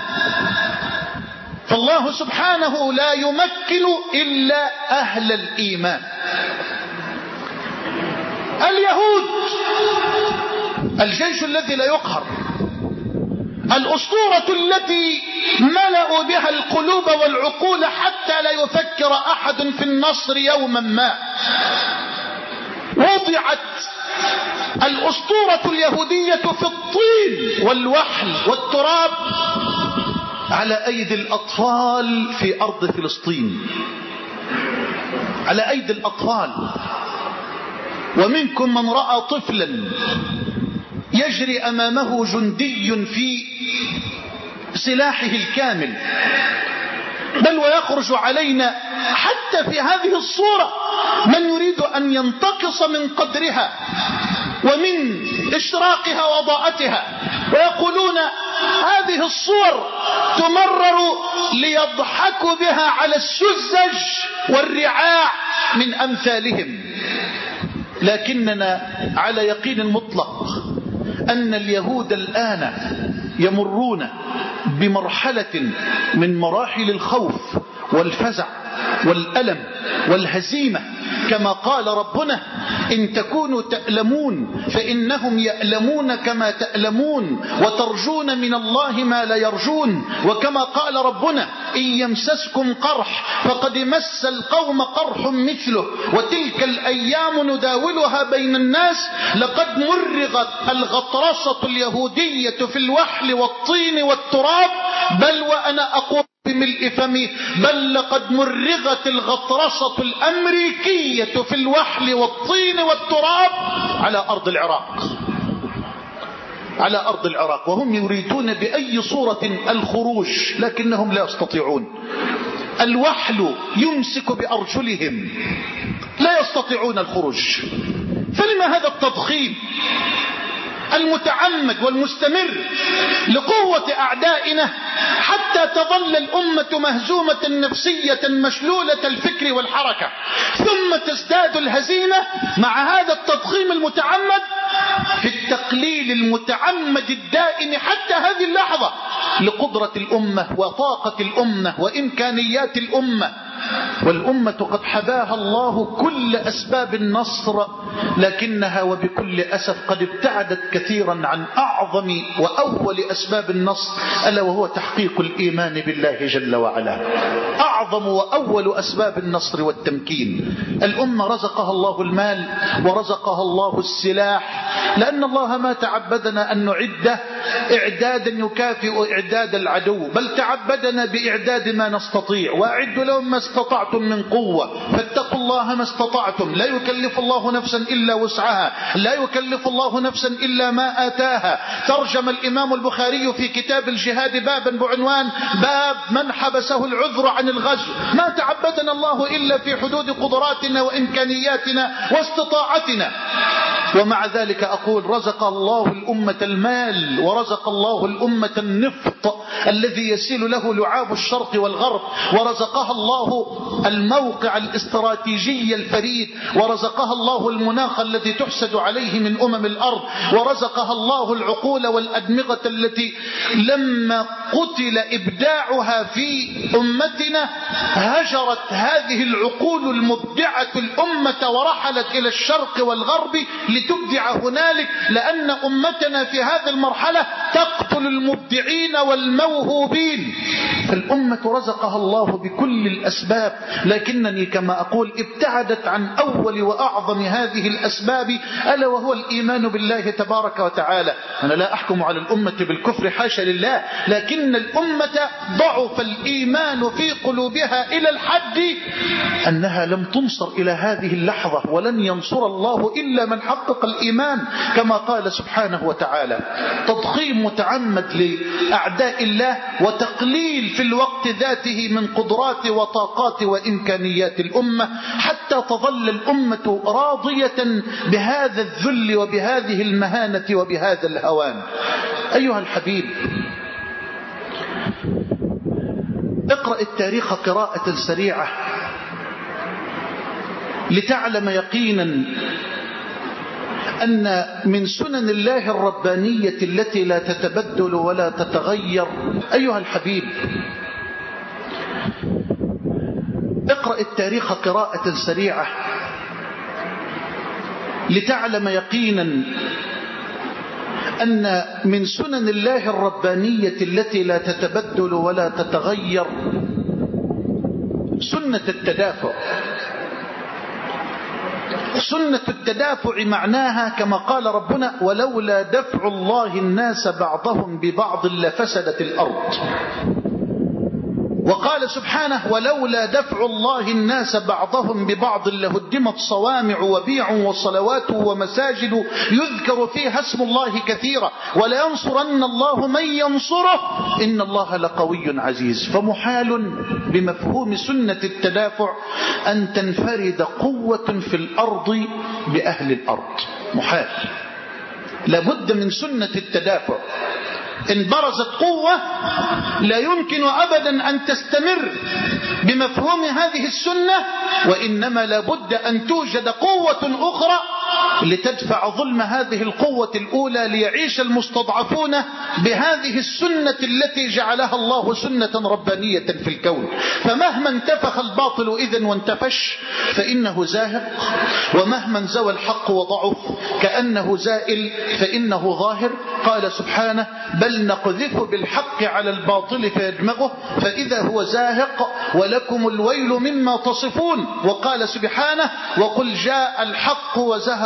فالله سبحانه لا يمكن إلا أهل الإيمان. اليهود الجيش الذي لا يقهر، الأسطورة التي ملأوا بها القلوب والعقول حتى لا يفكر أحد في النصر يوما ما. وضعت الأسطورة اليهودية في الطين والوحل والتراب على أيدي الأطفال في أرض فلسطين، على أيدي الأطفال. ومنكم من رأى طفلا يجري أمامه جندي في سلاحه الكامل، بل ويخرج علينا حتى في هذه الصورة من يريد أن ينتقص من قدرها ومن إشراقها وضاءتها، ويقولون هذه الصور تمرر ليضحكوا بها على السذج والرعاع من أمثالهم. لكننا على يقين مطلق أن اليهود الآن يمرون بمرحلة من مراحل الخوف والفزع والألم والهزيمة، كما قال ربنا إن تكونوا تألمون فإنهم يألمون كما تألمون وترجون من الله ما لا يرجون. وكما قال ربنا إن يمسسكم قرح فقد مس القوم قرح مثله وتلك الأيام نداولها بين الناس. لقد مرغت الغطرسة اليهودية في الوحل والطين والتراب، بل وأنا أقول بملء فمي بل لقد مرغت الغطرسة الأمريكية في الوحل والطين والتراب على أرض العراق. على أرض العراق، وهم يريدون بأي صورة الخروج لكنهم لا يستطيعون. الوحل يمسك بأرجلهم، لا يستطيعون الخروج. فلما هذا التضخيم المتعمد والمستمر لقوة أعدائنا حتى تظل الأمة مهزومة نفسية مشلولة الفكر والحركة، ثم تزداد الهزيمة مع هذا التضخيم المتعمد في التقليل المتعمد الدائم حتى هذه اللحظة لقدرة الأمة وطاقة الأمة وإمكانيات الأمة. والأمة قد حباها الله كل أسباب النصر، لكنها وبكل أسف قد ابتعدت كثيرا عن أعظم وأول أسباب النصر، ألا وهو تحقيق الإيمان بالله جل وعلا. أعظم وأول أسباب النصر والتمكين. الأمة رزقها الله المال ورزقها الله السلاح، لأن الله ما تعبدنا أن نعده إعدادا يكافئ إعداد العدو، بل تعبدنا بإعداد ما نستطيع. وأعدوا لهم ما استطعتم من قوة، فاتقوا الله ما استطعتم، لا يكلف الله نفسا إلا وسعها، لا يكلف الله نفسا إلا ما آتاها. ترجم الإمام البخاري في كتاب الجهاد بابا بعنوان باب من حبسه العذر عن الغزو. ما تعبدنا الله إلا في حدود قدراتنا وإمكانياتنا واستطاعتنا، ومع ذلك أقول رزق الله الأمة المال ورزق الله الأمة النفط الذي يسيل له لعاب الشرق والغرب، ورزقها الله الموقع الاستراتيجي الفريد، ورزقها الله المناخ الذي تحسد عليه من أمم الأرض، ورزقها الله العقول والأدمغة التي لما قتل إبداعها في أمتنا هجرت هذه العقول المبدعة الأمة ورحلت إلى الشرق والغرب لتبدع هنالك، لأن أمتنا في هذه المرحلة تقتل المبدعين والموهوبين. فالأمة رزقها الله بكل الأسباب، لكنني كما أقول ابتعدت عن أول وأعظم هذه الأسباب، ألا وهو الإيمان بالله تبارك وتعالى. أنا لا أحكم على الأمة بالكفر حاشا لله، لكن الأمة ضعف الإيمان في قلوبها إلى الحد أنها لم تنصر إلى هذه اللحظة، ولن ينصر الله إلا من حقق الإيمان، كما قال سبحانه وتعالى. تضخيم متعمد لأعداء الله وتقليل في الوقت ذاته من قدرات وطاقات وإمكانيات الأمة، حتى تظل الأمة راضية بهذا الذل وبهذه المهانة وبهذا الهوان. أيها الحبيب، اقرأ التاريخ قراءة سريعة لتعلم يقينا أن من سنن الله الربانية التي لا تتبدل ولا تتغير. أيها الحبيب، اقرأ التاريخ قراءة سريعة لتعلم يقينا أن من سنن الله الربانية التي لا تتبدل ولا تتغير سنة التدافع. سنة التدافع معناها كما قال ربنا: ولولا دفع الله الناس بعضهم ببعض لفسدت الأرض. وقال سبحانه: ولولا دفع الله الناس بعضهم ببعض لهدمت صوامع وبيع وصلوات ومساجد يذكر فيها اسم الله كثيرا ولينصرن الله من ينصره إن الله لقوي عزيز. فمحال بمفهوم سنة التدافع أن تنفرد قوة في الأرض بأهل الأرض، محال. لابد من سنة التدافع. إن برزت قوة لا يمكن أبدا أن تستمر بمفهوم هذه السنة، وإنما لابد أن توجد قوة أخرى لتدفع ظلم هذه القوة الأولى، ليعيش المستضعفون بهذه السنة التي جعلها الله سنة ربانية في الكون. فمهما انتفخ الباطل إذن وانتفش فإنه زاهق، ومهما زوى الحق وضعف كأنه زائل فإنه ظاهر. قال سبحانه: بل نقذف بالحق على الباطل فيدمغه فإذا هو زاهق ولكم الويل مما تصفون. وقال سبحانه: وقل جاء الحق وزهق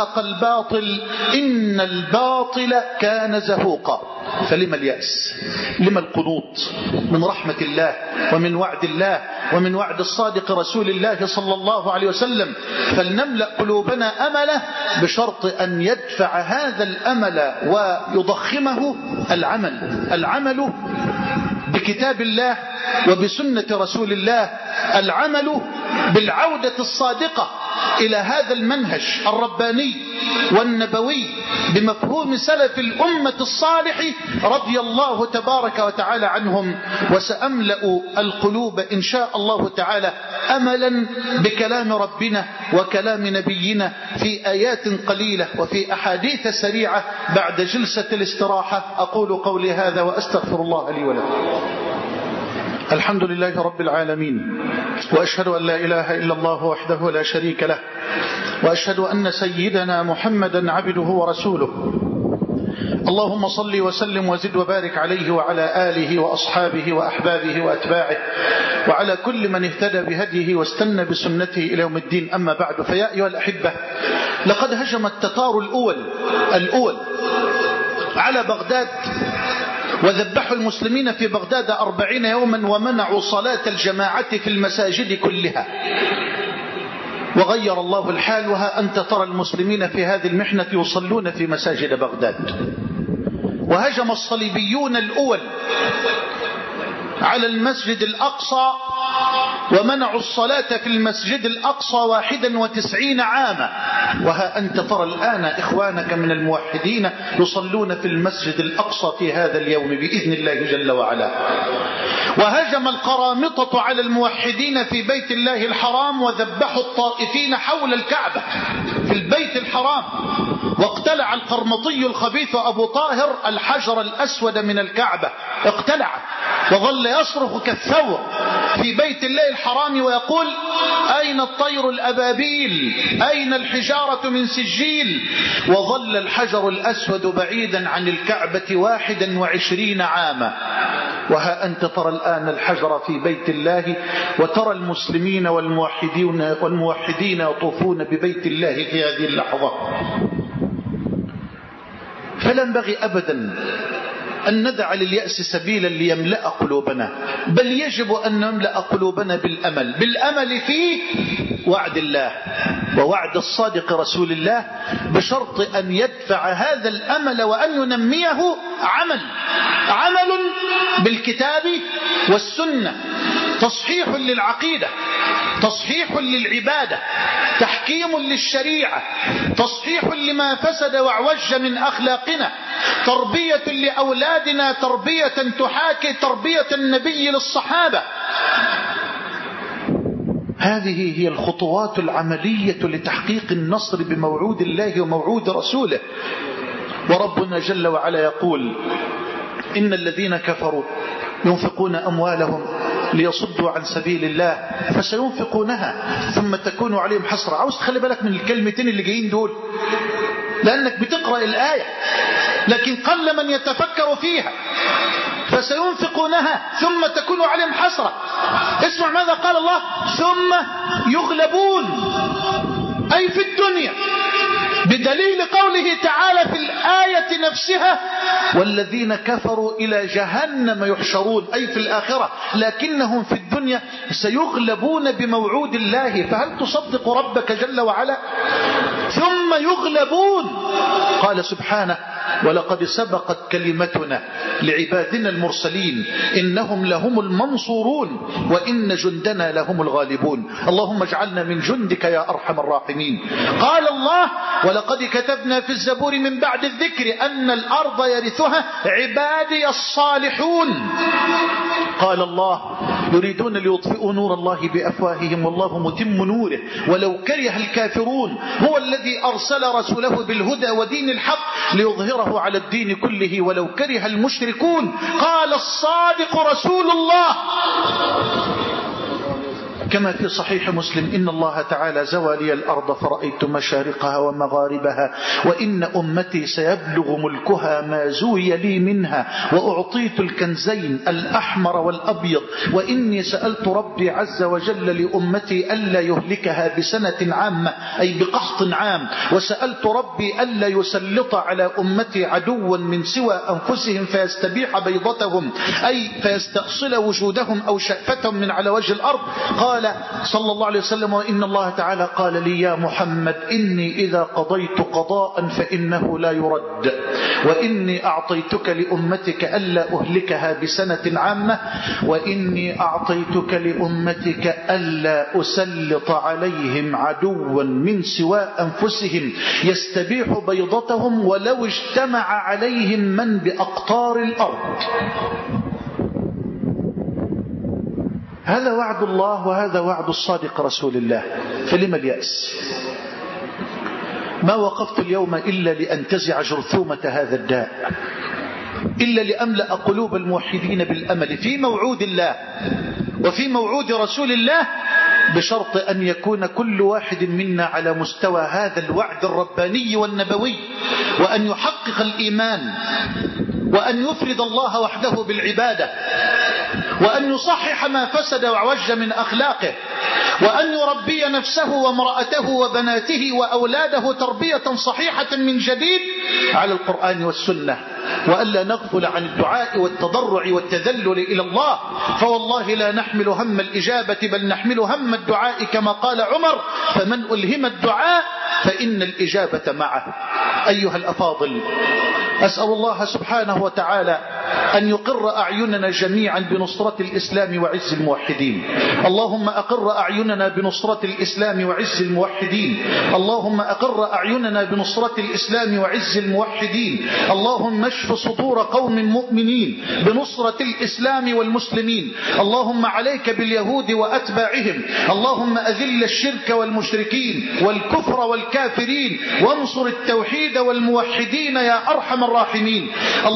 زهق الباطل إن الباطل كان زهوقا. فلما اليأس؟ لما القنوط من رحمة الله ومن وعد الله ومن وعد الصادق رسول الله صلى الله عليه وسلم؟ فلنملأ قلوبنا أمله بشرط أن يدفع هذا الأمل ويضخمه العمل بكتاب الله وبسنة رسول الله، العمل بالعودة الصادقة إلى هذا المنهج الرباني والنبوي بمفهوم سلف الأمة الصالح رضي الله تبارك وتعالى عنهم. وسأملأ القلوب إن شاء الله تعالى أملا بكلام ربنا وكلام نبينا في آيات قليلة وفي أحاديث سريعة بعد جلسة الاستراحة. أقول قولي هذا وأستغفر الله لي ولكم. الحمد لله رب العالمين، وأشهد أن لا إله إلا الله وحده لا شريك له، وأشهد أن سيدنا محمدا عبده ورسوله. اللهم صل وسلم وزد وبارك عليه وعلى آله وأصحابه وأحبابه وأتباعه وعلى كل من اهتدى بهديه واستنى بسنته إلى يوم الدين. أما بعد، فيا أيها الأحبة، لقد هجم التتار الأول على بغداد وذبحوا المسلمين في بغداد 40 يوما ومنعوا صلاة الجماعة في المساجد كلها. وغير الله الحال، وها أنت ترى المسلمين في هذه المحنة يصلون في مساجد بغداد. وهجم الصليبيون الأول على المسجد الأقصى ومنعوا الصلاة في المسجد الأقصى 91 عاما. وها أنت ترى الآن إخوانك من الموحدين يصلون في المسجد الأقصى في هذا اليوم بإذن الله جل وعلا. وهجم القرامطة على الموحدين في بيت الله الحرام وذبحوا الطائفين حول الكعبة في البيت الحرام. واقتلع القرمطي الخبيث أبو طاهر الحجر الأسود من الكعبة، اقتلع وظل يصرخ كالثور في بيت الله الحرام ويقول: أين الطير الأبابيل؟ أين الحجارة من سجيل؟ وظل الحجر الأسود بعيدا عن الكعبة 21 عاما. وها أنت ترى الآن الحجر في بيت الله، وترى المسلمين والموحدين يطوفون ببيت الله في هذه اللحظة. فلا ينبغي أبدا أن ندع لليأس سبيلا ليملأ قلوبنا، بل يجب أن نملأ قلوبنا بالأمل في وعد الله ووعد الصادق رسول الله، بشرط أن يدفع هذا الأمل وأن ينميه عمل بالكتاب والسنة، تصحيح للعقيدة، تصحيح للعبادة، تحكيم للشريعة، تصحيح لما فسد واعوج من أخلاقنا، تربية لأولادنا تربية تحاكي تربية النبي للصحابة. هذه هي الخطوات العملية لتحقيق النصر بموعود الله وموعود رسوله. وربنا جل وعلا يقول: إن الذين كفروا ينفقون أموالهم ليصدوا عن سبيل الله فسينفقونها ثم تكون عليهم حسرة. عاوز تخلي بالك من الكلمتين اللي جايين دول، لأنك بتقرأ الآية لكن قل من يتفكر فيها. فسينفقونها ثم تكون عليهم حسرة. اسمع ماذا قال الله: ثم يغلبون، أي في الدنيا، بدليل قوله تعالى في الآية نفسها: والذين كفروا إلى جهنم يحشرون، أي في الآخرة، لكنهم في الدنيا سيغلبون بموعود الله. فهل تصدق ربك جل وعلا؟ ثم يغلبون. قال سبحانه: ولقد سبقت كلمتنا لعبادنا المرسلين إنهم لهم المنصورون وإن جندنا لهم الغالبون. اللهم اجعلنا من جندك يا أرحم الراحمين. قال الله: ولقد كتبنا في الزبور من بعد الذكر أن الأرض يرثها عبادي الصالحون. قال الله: يريدون ليطفئوا نور الله بأفواههم والله متم نوره ولو كره الكافرون. هو الذي أرسل رسوله بالهدى ودين الحق ليظهره على الدين كله ولو كره المشركون. قال الصادق رسول الله: كما في صحيح مسلم: إن الله تعالى زوى لي الأرض فرأيت مشارقها ومغاربها، وإن أمتي سيبلغ ملكها ما زوي لي منها، وأعطيت الكنزين الأحمر والأبيض، وإني سألت ربي عز وجل لأمتي ألا يهلكها بسنة عامة أي بقحط عام، وسألت ربي ألا يسلط على أمتي عدوا من سوى أنفسهم فيستبيح بيضتهم أي فيستأصل وجودهم أو شأفتهم من على وجه الأرض. قال صلى الله عليه وسلم: وإن الله تعالى قال لي يا محمد إني إذا قضيت قضاء فإنه لا يرد، وإني أعطيتك لأمتك ألا أهلكها بسنة عامة، وإني أعطيتك لأمتك ألا أسلط عليهم عدوا من سوى أنفسهم يستبيح بيضتهم ولو اجتمع عليهم من بأقطار الأرض. هذا وعد الله وهذا وعد الصادق رسول الله، فلما اليأس؟ ما وقفت اليوم إلا لأنتزع جرثومة هذا الداء، إلا لأملأ قلوب الموحدين بالأمل في موعود الله وفي موعود رسول الله، بشرط أن يكون كل واحد منا على مستوى هذا الوعد الرباني والنبوي، وأن يحقق الإيمان، وأن يفرد الله وحده بالعبادة، وأن يصحح ما فسد وعوج من أخلاقه، وأن يربي نفسه وامرأته وبناته وأولاده تربية صحيحة من جديد على القرآن والسنة، وألا نغفل عن الدعاء والتضرع والتذلل إلى الله، فوالله لا نحمل هم الإجابة بل نحمل هم الدعاء كما قال عمر: فمن ألهم الدعاء فإن الإجابة معه. أيها الأفاضل، أسأل الله سبحانه وتعالى أن يقر أعيننا جميعا بنصرة الإسلام وعز الموحدين. اللهم أقر أعيننا بنصرة الإسلام وعز الموحدين. اللهم أقر أعيننا بنصرة الإسلام وعز الموحدين. اللهم اشف صدور قوم مؤمنين بنصرة الإسلام والمسلمين. اللهم عليك باليهود وأتباعهم. اللهم أذل الشرك والمشركين والكفر والكافرين، وانصر التوحيد والموحدين يا أرحم الراحمين.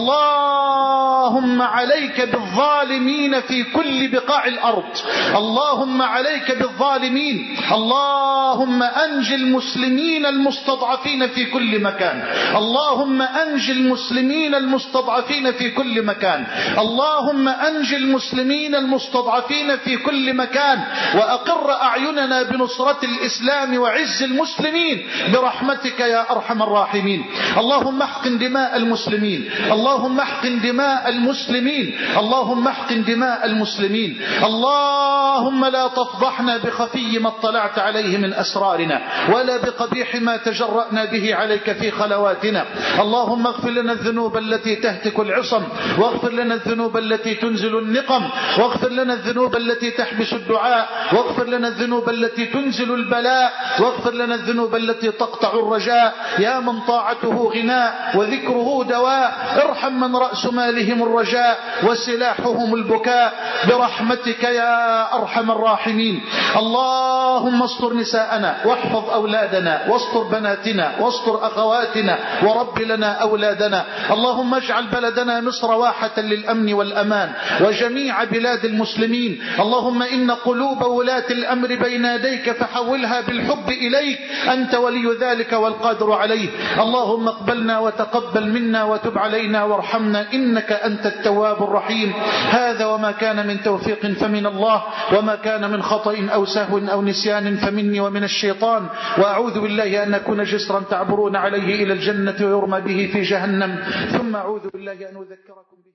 اللهم عليك بالظالمين في كل بقاع الأرض. اللهم عليك بالظالمين. اللهم أنج المسلمين المستضعفين في كل مكان. اللهم أنج المسلمين المستضعفين في كل مكان. اللهم أنج المسلمين المستضعفين في كل مكان، وأقر أعيننا بنصرة الإسلام وعز المسلمين برحمتك يا أرحم الراحمين. اللهم احقن دماء المسلمين. اللهم احقن دماء المسلمين. اللهم احقن دماء المسلمين. اللهم لا تفضحنا بخفي ما اطلعت عليه من أسرارنا، ولا بقبيح ما تجرأنا به عليك في خلواتنا. اللهم اغفر لنا الذنوب التي تهتك العصم، واغفر لنا الذنوب التي تنزل النقم، واغفر لنا الذنوب التي تحبس الدعاء، واغفر لنا الذنوب التي تنزل البلاء، واغفر لنا الذنوب التي تقطع الرجاء. يا من طاعته غناء وذكره دواء، ارحم من رأس مالهم الرجاء وسلاحهم البكاء برحمتك يا أرحم الراحمين. اللهم استر نساءنا واحفظ أولادنا واستر بناتنا واستر أخواتنا ورب لنا أولادنا. اللهم اجعل بلدنا مصر واحة للأمن والأمان وجميع بلاد المسلمين. اللهم إن قلوب ولاة الأمر بين يديك فحولها بالحب إليك، أنت ولي ذلك والقادر عليه. اللهم اقبلنا وتقبل منا وتب علينا وارحمنا إنك أنت التواب الرحيم. هذا وما كان من توفيق فمن الله، وما كان من خطأ أو سهو أو نسيان فمني ومن الشيطان، وأعوذ بالله أن أكون جسرا تعبرون عليه إلى الجنة ويرمى به في جهنم، ثم أعوذ بالله أن أذكركم